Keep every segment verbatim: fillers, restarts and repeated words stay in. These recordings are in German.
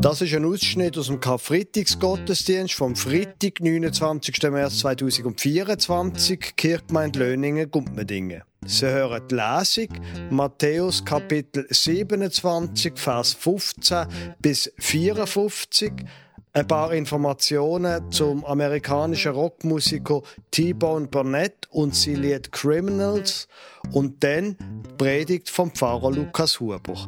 Das ist ein Ausschnitt aus dem Karfreitagsgottesdienst vom Freitag, neunundzwanzigsten März zweitausendvierundzwanzig, Kirchgemeinde Löningen, Gumpmendingen. Sie hören die Lesung, Matthäus Kapitel siebenundzwanzig, Vers fünfzehn bis vierundfünfzig, ein paar Informationen zum amerikanischen Rockmusiker T-Bone Burnett und sein Lied Criminals und dann die Predigt vom Pfarrer Lukas Huber.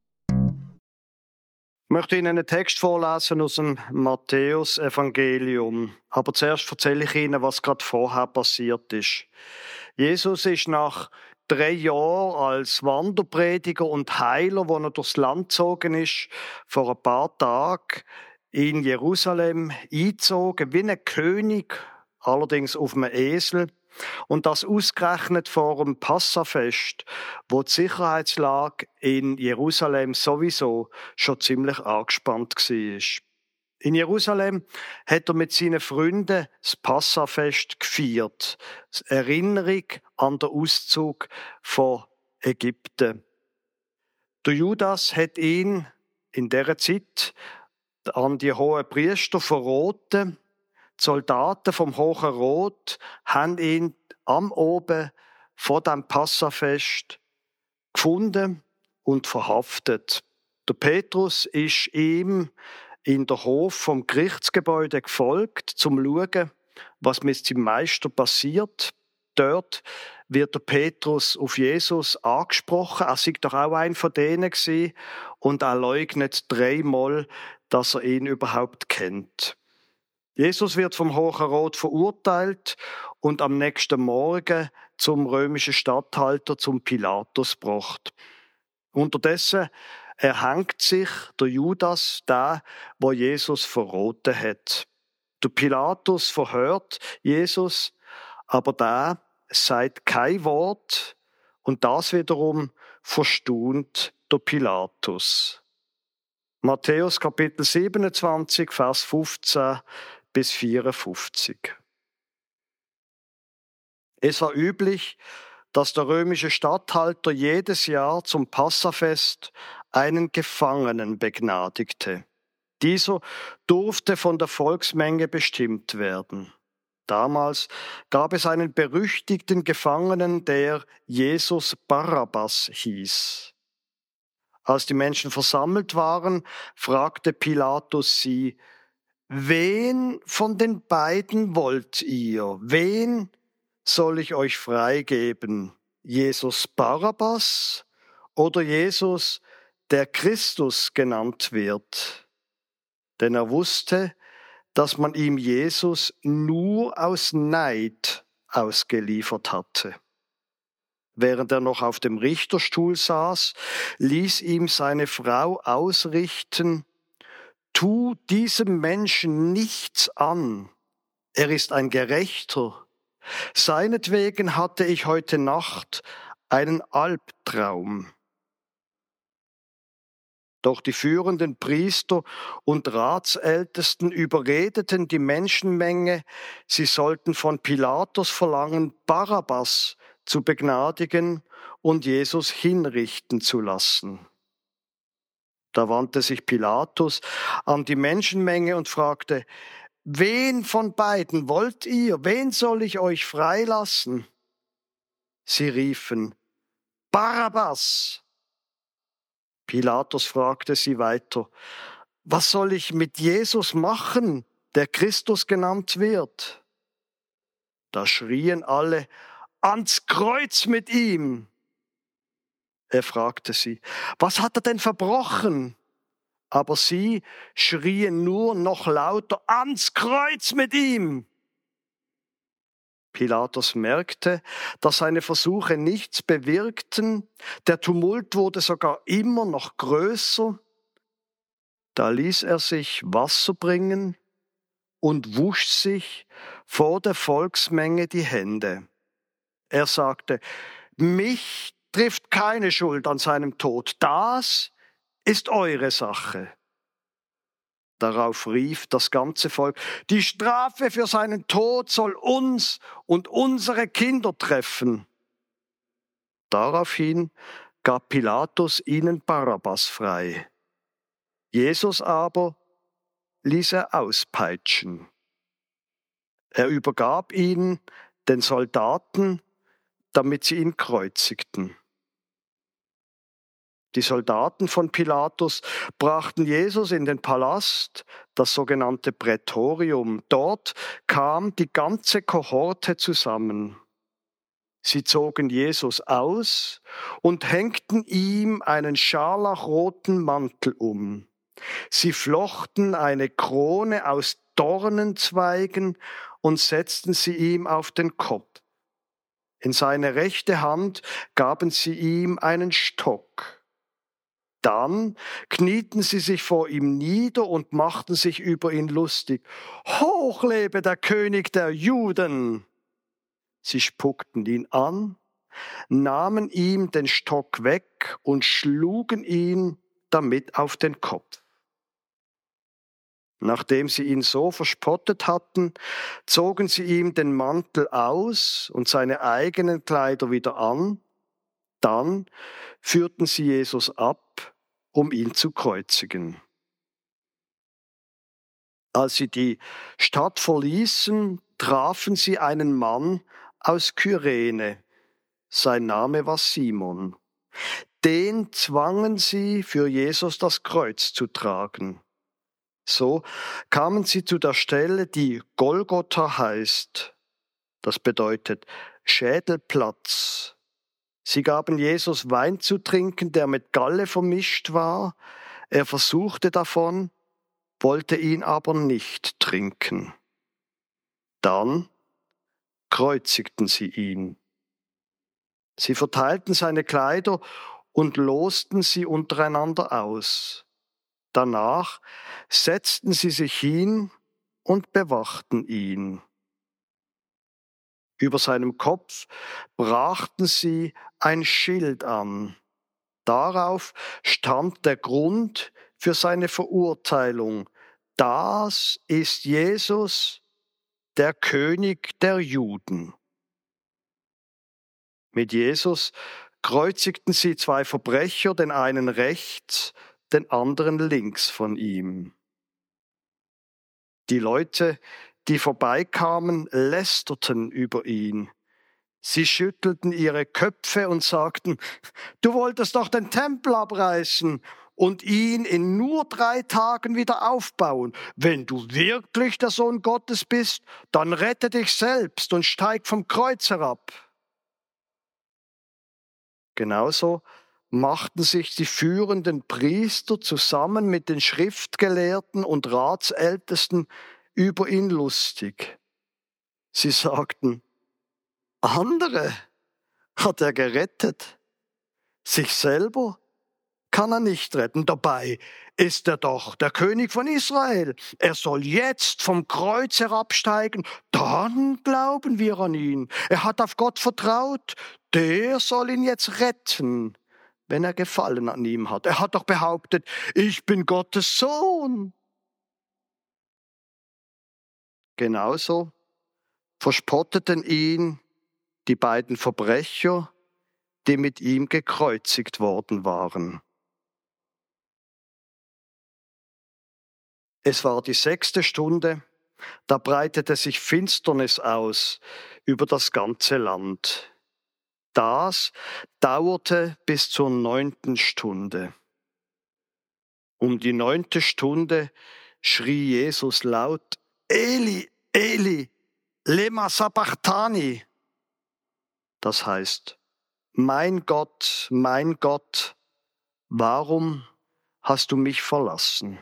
Ich möchte Ihnen einen Text vorlesen aus dem Matthäus-Evangelium. Aber zuerst erzähle ich Ihnen, was gerade vorher passiert ist. Jesus ist nach drei Jahren als Wanderprediger und Heiler, wo er durchs Land gezogen ist, vor ein paar Tagen in Jerusalem eingezogen, wie ein König, allerdings auf einem Esel. Und das ausgerechnet vor dem Passafest, wo die Sicherheitslage in Jerusalem sowieso schon ziemlich angespannt war. In Jerusalem hat er mit seinen Freunden das Passafest gefeiert. Die Erinnerung an den Auszug von Ägypten. Der Judas hat ihn in dieser Zeit an die hohen Priester verraten. Die Soldaten vom Hohen Rot haben ihn am Oben vor dem Passafest gefunden und verhaftet. Der Petrus ist ihm in der Hof vom Gerichtsgebäude gefolgt, zum zu schauen, was mit seinem Meister passiert. Dort wird der Petrus auf Jesus angesprochen. Er sei doch auch ein von denen gewesen und er leugnet dreimal, dass er ihn überhaupt kennt. Jesus wird vom Hohen Rat verurteilt und am nächsten Morgen zum römischen Statthalter, zum Pilatus, gebracht. Unterdessen erhängt sich der Judas, der, wo Jesus verraten hat. Der Pilatus verhört Jesus, aber der sagt kein Wort und das wiederum verstaunt der Pilatus. Matthäus Kapitel siebenundzwanzig, Vers fünfzehn bis vierundfünfzig. Es war üblich, dass der römische Statthalter jedes Jahr zum Passafest einen Gefangenen begnadigte. Dieser durfte von der Volksmenge bestimmt werden. Damals gab es einen berüchtigten Gefangenen, der Jesus Barabbas hieß. Als die Menschen versammelt waren, fragte Pilatus sie: Wen von den beiden wollt ihr? Wen soll ich euch freigeben? Jesus Barabbas oder Jesus, der Christus genannt wird? Denn er wusste, dass man ihm Jesus nur aus Neid ausgeliefert hatte. Während er noch auf dem Richterstuhl saß, ließ ihm seine Frau ausrichten: Tu diesem Menschen nichts an. Er ist ein Gerechter. Seinetwegen hatte ich heute Nacht einen Albtraum. Doch die führenden Priester und Ratsältesten überredeten die Menschenmenge, sie sollten von Pilatus verlangen, Barabbas zu begnadigen und Jesus hinrichten zu lassen. Da wandte sich Pilatus an die Menschenmenge und fragte: Wen von beiden wollt ihr? Wen soll ich euch freilassen? Sie riefen: Barabbas! Pilatus fragte sie weiter: Was soll ich mit Jesus machen, der Christus genannt wird? Da schrien alle: Ans Kreuz mit ihm! Er fragte sie: Was hat er denn verbrochen? Aber sie schrien nur noch lauter: Ans Kreuz mit ihm! Pilatus merkte, dass seine Versuche nichts bewirkten. Der Tumult wurde sogar immer noch größer. Da ließ er sich Wasser bringen und wusch sich vor der Volksmenge die Hände. Er sagte: Mich trifft keine Schuld an seinem Tod. Das ist eure Sache. Darauf rief das ganze Volk: Die Strafe für seinen Tod soll uns und unsere Kinder treffen. Daraufhin gab Pilatus ihnen Barabbas frei. Jesus aber ließ er auspeitschen. Er übergab ihn den Soldaten, damit sie ihn kreuzigten. Die Soldaten von Pilatus brachten Jesus in den Palast, das sogenannte Prätorium. Dort kam die ganze Kohorte zusammen. Sie zogen Jesus aus und hängten ihm einen scharlachroten Mantel um. Sie flochten eine Krone aus Dornenzweigen und setzten sie ihm auf den Kopf. In seine rechte Hand gaben sie ihm einen Stock. Dann knieten sie sich vor ihm nieder und machten sich über ihn lustig. Hoch lebe der König der Juden! Sie spuckten ihn an, nahmen ihm den Stock weg und schlugen ihn damit auf den Kopf. Nachdem sie ihn so verspottet hatten, zogen sie ihm den Mantel aus und seine eigenen Kleider wieder an. Dann führten sie Jesus ab, um ihn zu kreuzigen. Als sie die Stadt verließen, trafen sie einen Mann aus Kyrene. Sein Name war Simon. Den zwangen sie, für Jesus das Kreuz zu tragen. So kamen sie zu der Stelle, die Golgotha heißt. Das bedeutet Schädelplatz. Sie gaben Jesus Wein zu trinken, der mit Galle vermischt war. Er versuchte davon, wollte ihn aber nicht trinken. Dann kreuzigten sie ihn. Sie verteilten seine Kleider und losten sie untereinander aus. Danach setzten sie sich hin und bewachten ihn. Über seinem Kopf brachten sie ein Schild an. Darauf stand der Grund für seine Verurteilung. Das ist Jesus, der König der Juden. Mit Jesus kreuzigten sie zwei Verbrecher, den einen rechts, den anderen links von ihm. Die Leute, die vorbeikamen, lästerten über ihn. Sie schüttelten ihre Köpfe und sagten, du wolltest doch den Tempel abreißen und ihn in nur drei Tagen wieder aufbauen. Wenn du wirklich der Sohn Gottes bist, dann rette dich selbst und steig vom Kreuz herab. Genauso machten sich die führenden Priester zusammen mit den Schriftgelehrten und Ratsältesten über ihn lustig. Sie sagten, andere hat er gerettet, sich selber kann er nicht retten. Dabei ist er doch der König von Israel. Er soll jetzt vom Kreuz herabsteigen, dann glauben wir an ihn. Er hat auf Gott vertraut, der soll ihn jetzt retten, wenn er Gefallen an ihm hat. Er hat doch behauptet, ich bin Gottes Sohn. Genauso verspotteten ihn die beiden Verbrecher, die mit ihm gekreuzigt worden waren. Es war die sechste Stunde, da breitete sich Finsternis aus über das ganze Land. Das dauerte bis zur neunten Stunde. Um die neunte Stunde schrie Jesus laut, Eli, Eli, lema sabachthani. Das heißt, mein Gott, mein Gott, warum hast du mich verlassen?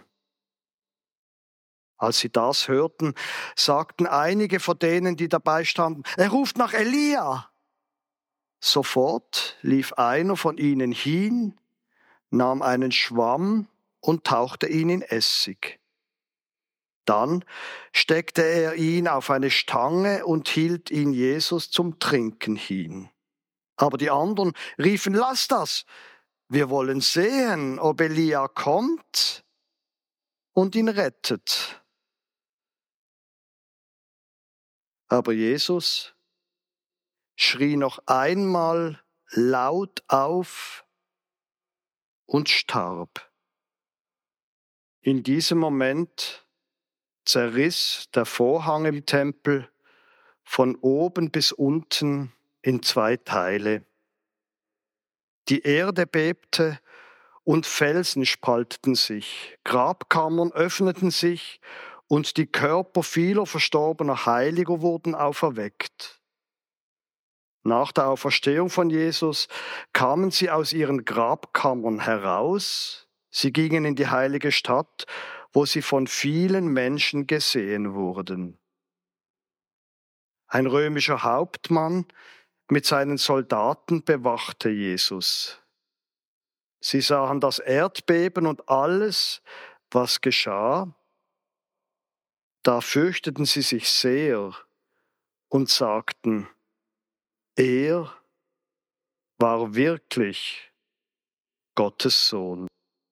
Als sie das hörten, sagten einige von denen, die dabei standen, er ruft nach Elia. Sofort lief einer von ihnen hin, nahm einen Schwamm und tauchte ihn in Essig. Dann steckte er ihn auf eine Stange und hielt ihn Jesus zum Trinken hin. Aber die anderen riefen, lass das, wir wollen sehen, ob Elia kommt und ihn rettet. Aber Jesus schrie noch einmal laut auf und starb. In diesem Moment zerriss der Vorhang im Tempel von oben bis unten in zwei Teile. Die Erde bebte und Felsen spalteten sich, Grabkammern öffneten sich und die Körper vieler verstorbener Heiliger wurden auferweckt. Nach der Auferstehung von Jesus kamen sie aus ihren Grabkammern heraus, sie gingen in die heilige Stadt, wo sie von vielen Menschen gesehen wurden. Ein römischer Hauptmann mit seinen Soldaten bewachte Jesus. Sie sahen das Erdbeben und alles, was geschah. Da fürchteten sie sich sehr und sagten, er war wirklich Gottes Sohn.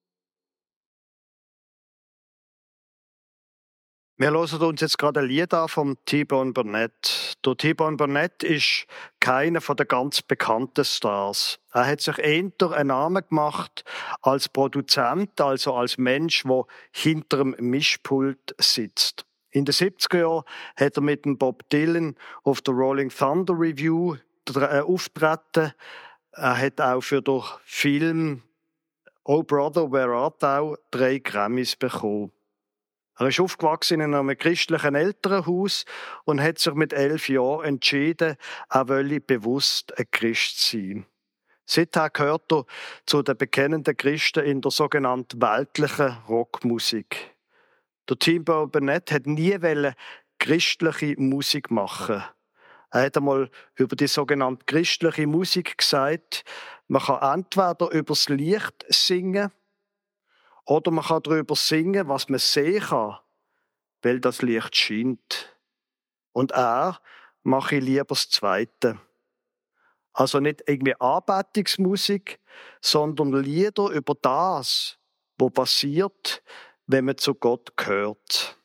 Wir hören uns jetzt gerade ein Lied an vom T-Bone Burnett. Der T-Bone Burnett ist keiner von den ganz bekannten Stars. Er hat sich eher einen Namen gemacht als Produzent, also als Mensch, der hinter dem Mischpult sitzt. In den siebziger Jahren hat er mit dem Bob Dylan auf der Rolling Thunder Review auftreten. Er hat auch für den Film Oh Brother, Where Art Thou drei Grammys bekommen. Er ist aufgewachsen in einem christlichen Elternhaus und hat sich mit elf Jahren entschieden, er wolle bewusst ein Christ sein. Seither gehört er zu den bekennenden Christen in der sogenannten weltlichen Rockmusik. Der T-Bone Burnett hat nie christliche Musik machen. Er hat einmal über die sogenannte christliche Musik gesagt, man kann entweder übers Licht singen, oder man kann darüber singen, was man sehen kann, weil das Licht scheint. Und er mache lieber das Zweite. Also nicht irgendwie Anbetungsmusik, sondern Lieder über das, was passiert, wenn man zu Gott gehört.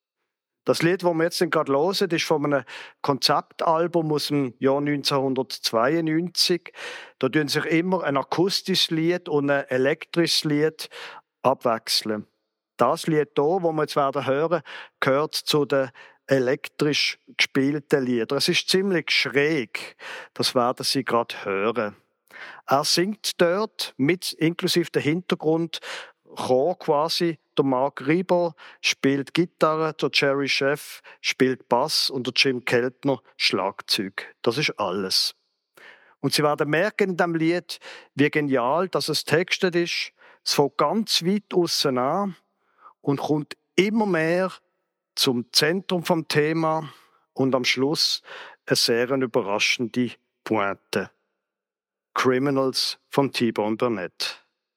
Das Lied, das wir jetzt gerade hören, ist von einem Konzeptalbum aus dem Jahr neunzehnhundertzweiundneunzig. Da tun sich immer ein akustisches Lied und ein elektrisches Lied abwechseln. Das Lied hier, das wir jetzt werden hören, gehört zu den elektrisch gespielten Liedern. Es ist ziemlich schräg. Das werden Sie gerade hören. Er singt dort mit inklusive der Hintergrund Chor quasi. Der Mark Ribot spielt Gitarre, der Jerry Scheff spielt Bass und der Jim Keltner Schlagzeug. Das ist alles. Und Sie werden merken in diesem Lied, wie genial dass es textet ist. Es fängt ganz weit aussen an und kommt immer mehr zum Zentrum vom Thema und am Schluss eine sehr überraschende Pointe. Criminals vom T-Bone Burnett.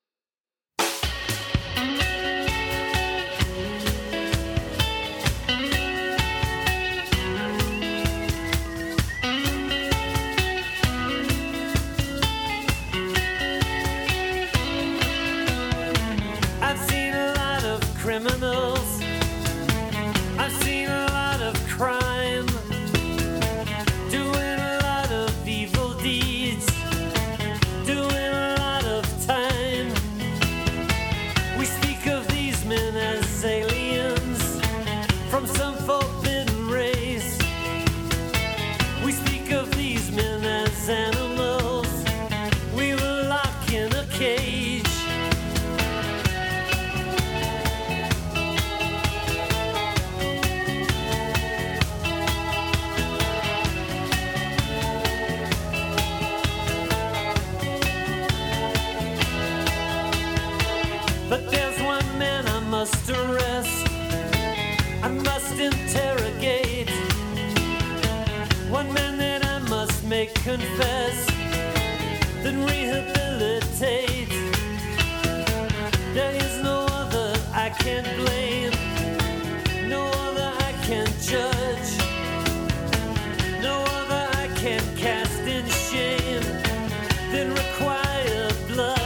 Criminals, I've seen a lot of crime, doing a lot of evil deeds, doing a lot of time. We speak of these men as aliens from some forbidden race. We speak of these men as animals we will lock in a cage. But there's one man I must arrest, I must interrogate, one man that I must make confess, then rehabilitate. There is no other I can blame, no other I can judge, no other I can cast in shame, then require blood.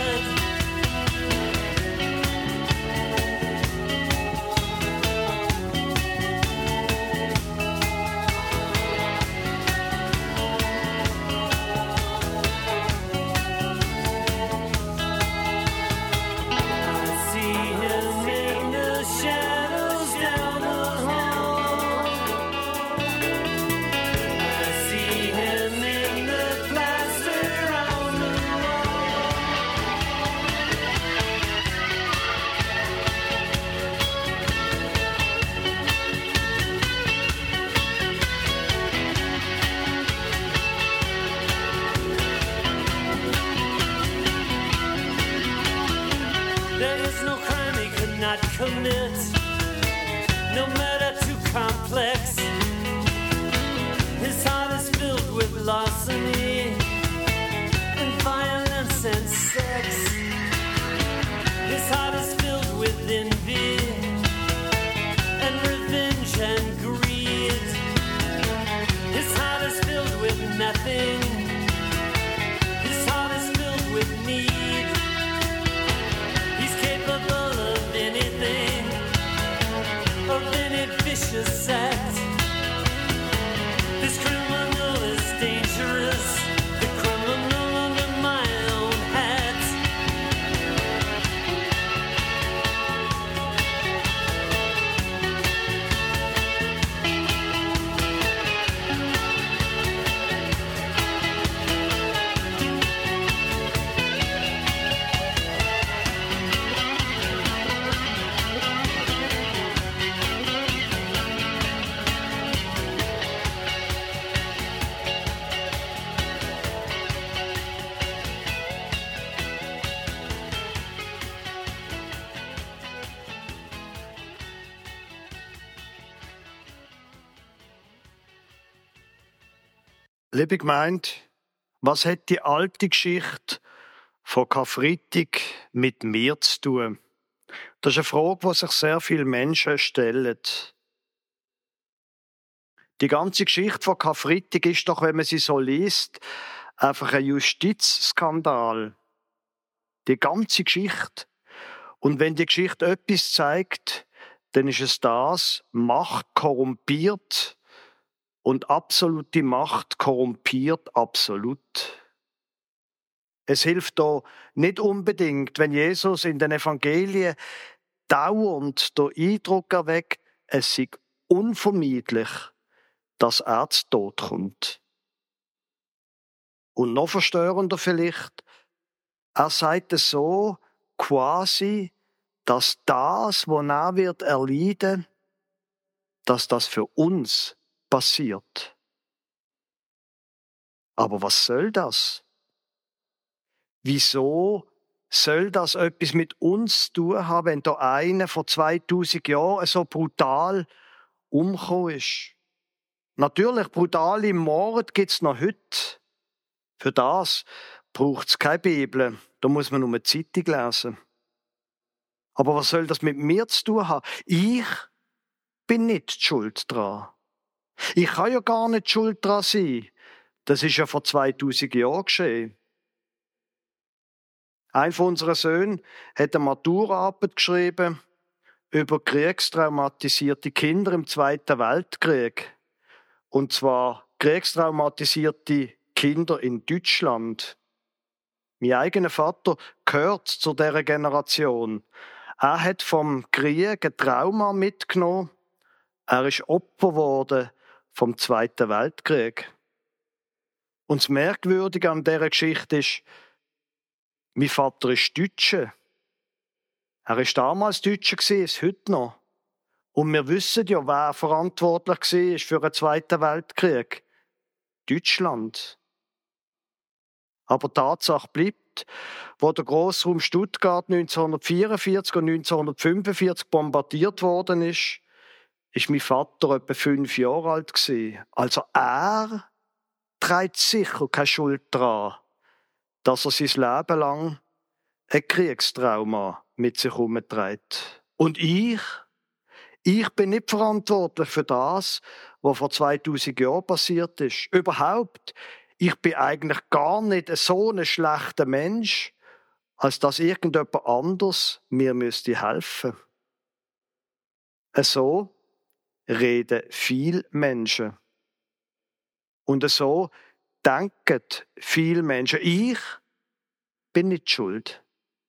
not commit, no matter too complex. His heart is filled with larceny and violence and sex. His heart is filled with envy and revenge and greed. His heart is filled with nothing. His heart is filled with need. He's capable of anything, of any vicious act. This criminal is dangerous, the criminal under my own hat. Liebe Gemeinde, was hat die alte Geschichte von Karfreitag mit mir zu tun? Das ist eine Frage, die sich sehr viele Menschen stellen. Die ganze Geschichte von Karfreitag ist doch, wenn man sie so liest, einfach ein Justizskandal. Die ganze Geschichte. Und wenn die Geschichte etwas zeigt, dann ist es das, Macht korrumpiert. Und absolute Macht korrumpiert absolut. Es hilft da nicht unbedingt, wenn Jesus in den Evangelien dauernd den Eindruck erweckt, es sei unvermeidlich, dass er zu Tod kommt. Und noch verstörender vielleicht, er sagt es so quasi, dass das, was er wird erleiden, dass das für uns passiert. Aber was soll das? Wieso soll das etwas mit uns zu tun haben, wenn da einer vor zweitausend Jahren so brutal umgekommen ist? Natürlich, brutale Morde gibt es noch heute. Für das braucht es keine Bibel. Da muss man nur eine Zeitung lesen. Aber was soll das mit mir zu tun haben? Ich bin nicht schuld dran. Ich kann ja gar nicht schuld dran sein. Das ist ja vor zweitausend Jahren geschehen. Ein von unseren Söhnen hat eine Maturaarbeit geschrieben über kriegstraumatisierte Kinder im Zweiten Weltkrieg. Und zwar kriegstraumatisierte Kinder in Deutschland. Mein eigener Vater gehört zu dieser Generation. Er hat vom Krieg ein Trauma mitgenommen. Er ist Opfer geworden vom Zweiten Weltkrieg. Und das Merkwürdige an dieser Geschichte ist, mein Vater ist Deutscher. Er war damals Deutscher, ist heute noch. Und wir wissen ja, wer verantwortlich war für den Zweiten Weltkrieg. Deutschland. Aber Tatsache bleibt, wo der Grossraum Stuttgart neunzehnhundertvierundvierzig und neunzehnhundertfünfundvierzig bombardiert worden ist, ist mein Vater etwa fünf Jahre alt gewesen. Also er trägt sicher keine Schuld daran, dass er sein Leben lang ein Kriegstrauma mit sich herumträgt. Und ich, ich bin nicht verantwortlich für das, was vor zweitausend Jahren passiert ist. Überhaupt, ich bin eigentlich gar nicht so ein schlechter Mensch, als dass irgendjemand anders mir müsste helfen. So reden viele Menschen. Und so denken viele Menschen, ich bin nicht schuld.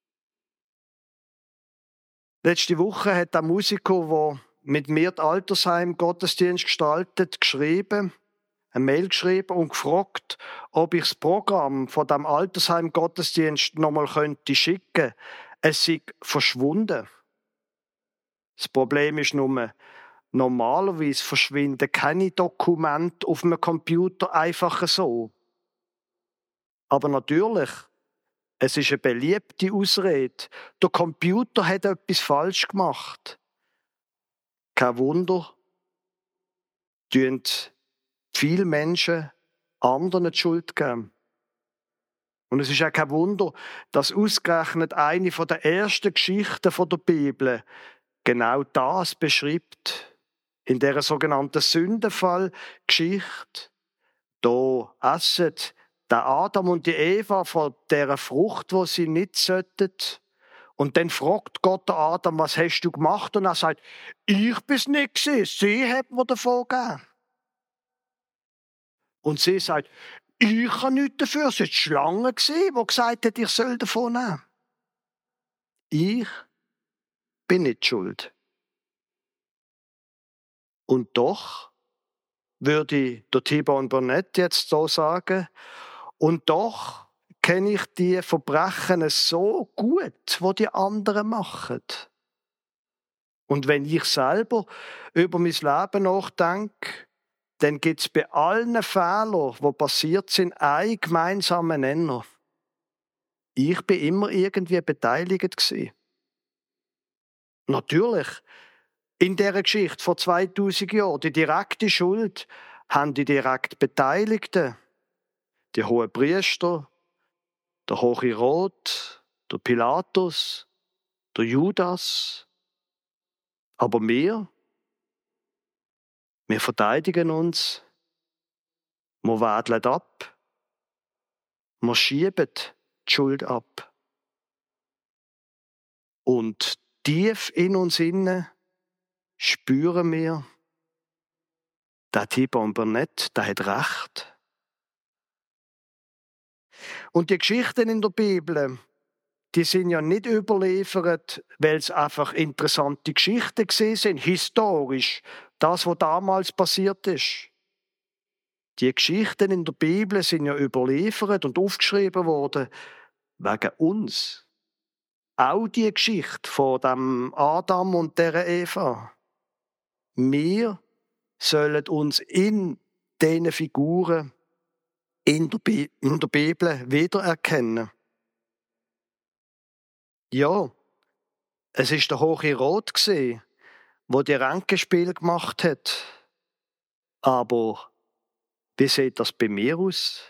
Letzte Woche hat der Musiker, der mit mir das Altersheim Gottesdienst gestaltet, geschrieben, eine Mail geschrieben und gefragt, ob ich das Programm von dem Altersheim Gottesdienst nochmal könnte schicken. Es sei verschwunden. Das Problem ist nur, normalerweise verschwinden keine Dokumente auf einem Computer einfach so. Aber natürlich, Es ist eine beliebte Ausrede. Der Computer hat etwas falsch gemacht. Kein Wunder, tun viele Menschen anderen die Schuld geben. Und es ist auch kein Wunder, dass ausgerechnet eine der ersten Geschichten der Bibel genau das beschreibt. In dieser sogenannten Sündenfall-Geschichte. Da essen der Adam und die Eva von dieser Frucht, die sie nicht sollten. Und dann fragt Gott den Adam, was hast du gemacht? Und er sagt, ich bin's nicht gewesen, sie hat mir davon gegeben. Und sie sagt, ich habe nichts dafür, es war die Schlange, die gesagt hat, ich soll davon nehmen. Ich bin nicht schuld. Und doch würde der T-Bone Burnett jetzt so sagen, und doch kenne ich die Verbrechen so gut, wo die anderen machen. Und wenn ich selber über mein Leben nachdenke, dann gibt es bei allen Fehlern, die passiert sind, einen gemeinsamen Nenner. Ich bin immer irgendwie beteiligt gewesen. Natürlich, in dieser Geschichte vor zweitausend Jahren, die direkte Schuld haben die direkt Beteiligten. Die Hohenpriester, der Hochherod, der Pilatus, der Judas. Aber wir, wir verteidigen uns, wir wedeln ab, wir schieben die Schuld ab. Und tief in uns innen spüren wir, der T-Bone Burnett, der hat recht. Und die Geschichten in der Bibel, die sind ja nicht überliefert, weil es einfach interessante Geschichten gewesen sind, historisch, das, was damals passiert ist. Die Geschichten in der Bibel sind ja überliefert und aufgeschrieben worden wegen uns. Auch die Geschichte von dem Adam und der Eva. Wir sollen uns in diesen Figuren in der, Bi- in der Bibel wiedererkennen. Ja, es ist der Hochherod gsi, wo die Ränkespiel gemacht hat. Aber wie sieht das bei mir aus?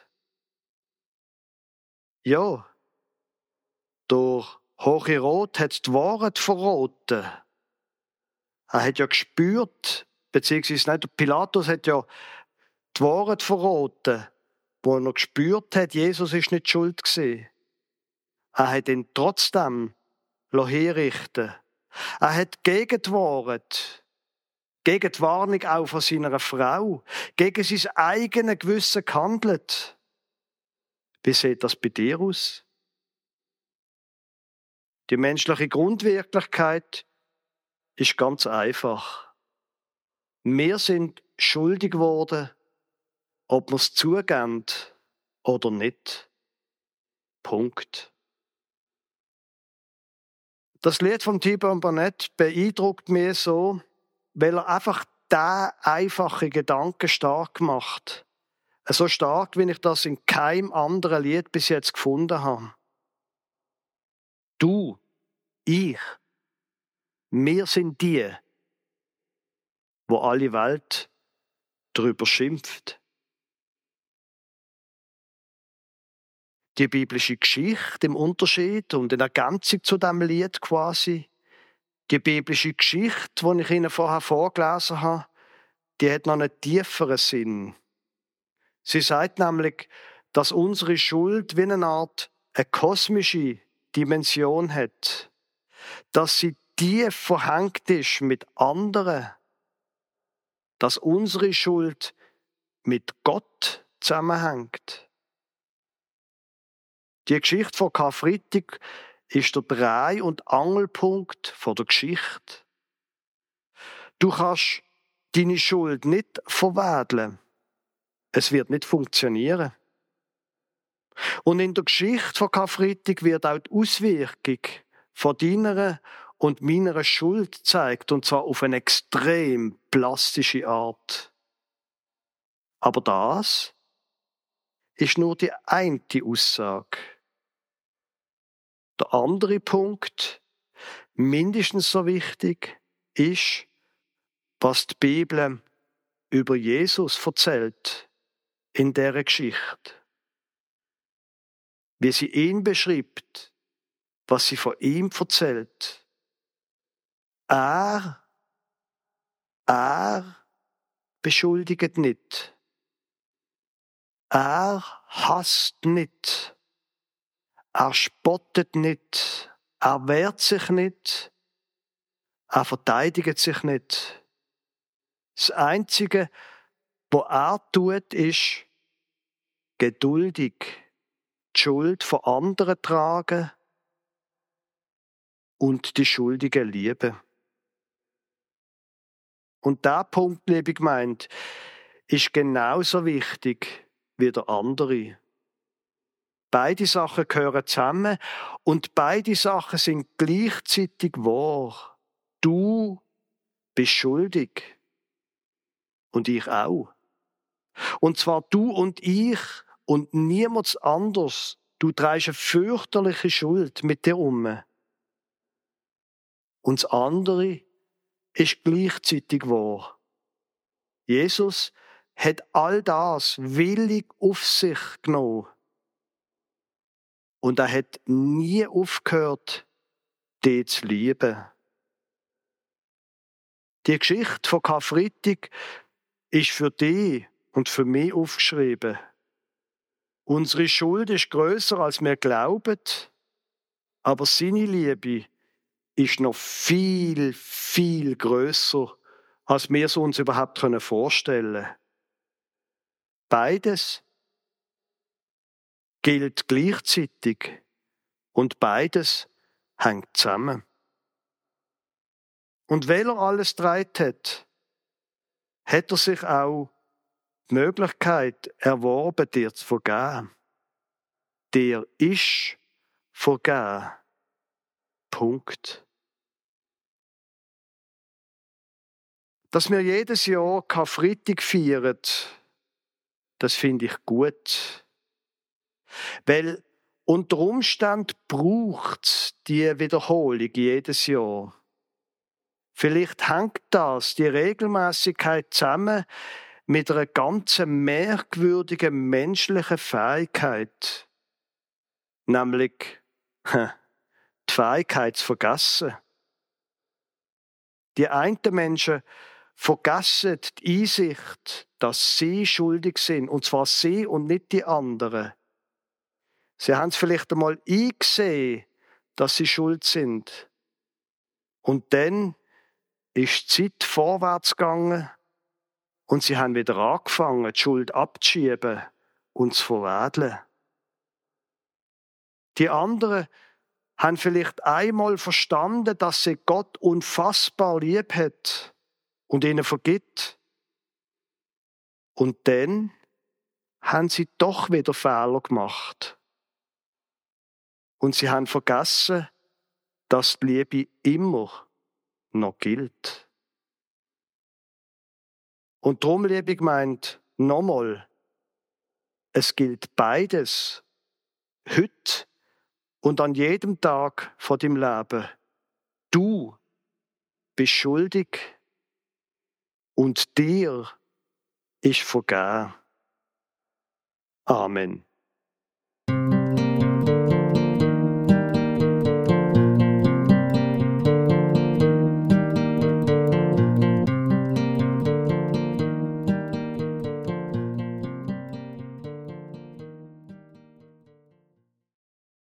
Ja, der Hochherod hat die Wahrheit verraten. Er hat ja gespürt, beziehungsweise nicht, der Pilatus hat ja die Wahrheit verraten, wo er gespürt hat, Jesus ist nicht schuld gewesen. Er hat ihn trotzdem herrichten. Er hat gegen die Wahrheit, gegen die Warnung auch von seiner Frau, gegen sein eigenes Gewissen gehandelt. Wie sieht das bei dir aus? Die menschliche Grundwirklichkeit ist ganz einfach. Wir sind schuldig geworden, ob wir es zugeben oder nicht. Punkt. Das Lied vom T-Bone Burnett beeindruckt mich so, weil er einfach diesen einfachen Gedanken stark macht. So stark, wie ich das in keinem anderen Lied bis jetzt gefunden habe. Du, ich, wir sind die, wo alle Welt darüber schimpft. Die biblische Geschichte im Unterschied und in Ergänzung zu diesem Lied quasi, die biblische Geschichte, die ich Ihnen vorher vorgelesen habe, die hat noch einen tieferen Sinn. Sie sagt nämlich, dass unsere Schuld wie eine Art eine kosmische Dimension hat. Dass sie tief verhängt ist mit anderen. Dass unsere Schuld mit Gott zusammenhängt. Die Geschichte von Karfreitag ist der Dreh- und Angelpunkt von der Geschichte. Du kannst deine Schuld nicht verwedeln. Es wird nicht funktionieren. Und in der Geschichte von Karfreitag wird auch die Auswirkung von deiner und meiner Schuld gezeigt, und zwar auf eine extrem plastische Art. Aber das ist nur die eine Aussage. Der andere Punkt, mindestens so wichtig, ist, was die Bibel über Jesus erzählt in dieser Geschichte. Wie sie ihn beschreibt, was sie von ihm erzählt. Er, er beschuldigt nicht. Er hasst nicht. Er spottet nicht. Er wehrt sich nicht. Er verteidigt sich nicht. Das Einzige, was er tut, ist geduldig die Schuld von anderen tragen und die Schuldigen lieben. Und der Punkt, liebe Gemeinde, ist genauso wichtig wie der andere. Beide Sachen gehören zusammen und beide Sachen sind gleichzeitig wahr. Du bist schuldig und ich auch. Und zwar du und ich und niemand anders. Du trägst eine fürchterliche Schuld mit dir um. Und das andere ist gleichzeitig wahr. Jesus hat all das willig auf sich genommen. Und er hat nie aufgehört, dich zu lieben. Die Geschichte von Karfreitag ist für dich und für mich aufgeschrieben. Unsere Schuld ist grösser, als wir glauben, aber seine Liebe ist noch viel, viel grösser, als wir es uns überhaupt vorstellen können. Beides gilt gleichzeitig und beides hängt zusammen. Und weil er alles dreit hat, hat er sich auch die Möglichkeit erworben, dir zu vergeben. Dir ist vergeben. Punkt. Dass wir jedes Jahr Karfreitag feiern, das finde ich gut. Weil unter Umständen braucht es die Wiederholung jedes Jahr. Vielleicht hängt das, die Regelmäßigkeit, zusammen mit einer ganz merkwürdigen menschlichen Fähigkeit. Nämlich die Fähigkeit zu vergessen. Die einen Menschen vergessen die Einsicht, dass sie schuldig sind, und zwar sie und nicht die anderen. Sie haben es vielleicht einmal eingesehen, dass sie schuld sind. Und dann ist die Zeit vorwärts gegangen und sie haben wieder angefangen, die Schuld abzuschieben und zu verwedeln. Die anderen haben vielleicht einmal verstanden, dass sie Gott unfassbar lieb hat und ihnen vergibt. Und dann haben sie doch wieder Fehler gemacht. Und sie haben vergessen, dass die Liebe immer noch gilt. Und darum, liebe Gemeinde, nochmal, es gilt beides, heute und an jedem Tag von deinem Leben. Du bist schuldig und dir ist vergeben. Amen.